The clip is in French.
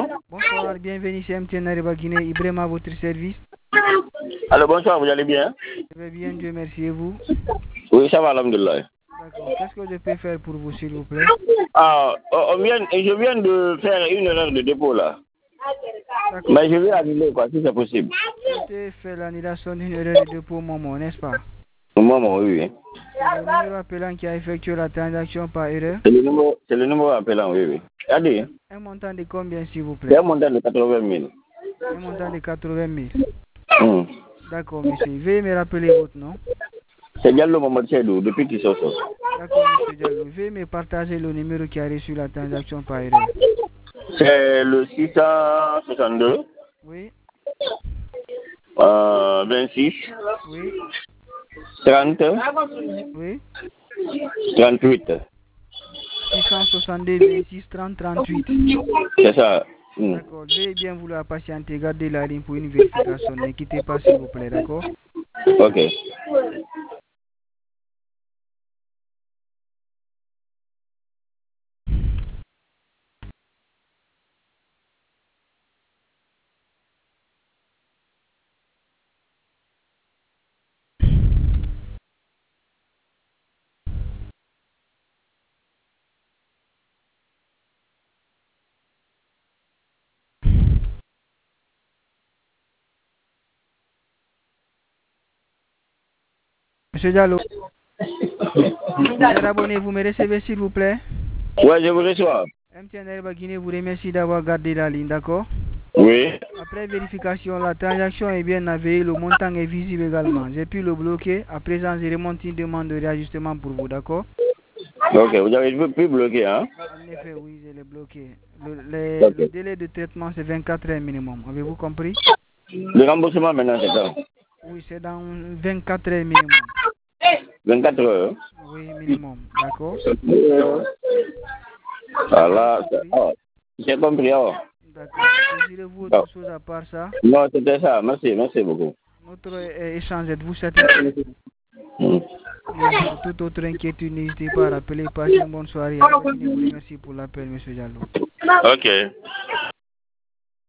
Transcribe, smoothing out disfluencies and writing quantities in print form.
bonsoir. Bonsoir, bienvenue chez MTN Ariba Guinée. Ibrahim à votre service. Alors bonsoir, vous allez bien? Je vais bien, Dieu merci, et vous? Oui, ça va, alhamdoulilah. D'accord. Qu'est-ce que je peux faire pour vous, s'il vous plaît? Je viens de faire une erreur de dépôt là. Mais je vais annuler quoi, si c'est possible. Vous avez fait l'annulation d'une erreur de dépôt Momo, n'est-ce pas? Maman, oui. C'est le numéro appelant qui a effectué la transaction par erreur. C'est le numéro appelant, oui. Allez. Un montant de combien, s'il vous plaît? C'est un montant de 80 000. Un montant de 80 000. D'accord, monsieur. Veuillez me rappeler votre nom. C'est Diallo Mamadou Chedou, depuis Tissoso. D'accord, monsieur Diallo. Veuillez me partager le numéro qui a reçu la transaction par erreur. C'est le 662. Oui. 26. Oui. 30. Oui. 38. 662 26 30 38. C'est ça. D'accord. Veuillez bien vouloir patienter. Gardez la ligne pour une vérification. Ne quittez pas, s'il vous plaît. D'accord? Ok. Monsieur Diallo. Cher abonné, vous me recevez, s'il vous plaît? Ouais, je vous reçois. MTN Ariba Guinée vous remercie d'avoir gardé la ligne, d'accord? Oui. Après vérification, la transaction est bien avérée, le montant est visible également. J'ai pu le bloquer. À présent, je remonte une demande de réajustement pour vous, d'accord? Ok, vous avez pu bloquer, hein? En effet, oui, je l'ai bloqué. Le délai de traitement, c'est 24 heures minimum. Avez-vous compris? Le remboursement maintenant, c'est ça? Oui, c'est dans 24 heures minimum. 24 heures? Oui, minimum, d'accord? Voilà. J'ai compris. Oh. D'accord. Désirez-vous autre chose à part ça? Non, c'était ça. Merci beaucoup. Notre échange, êtes-vous satisfait? Toute autre inquiétude, n'hésitez pas à rappeler. Passez une bonne soirée. Je vous remercie pour l'appel, M. Diallo. Ok.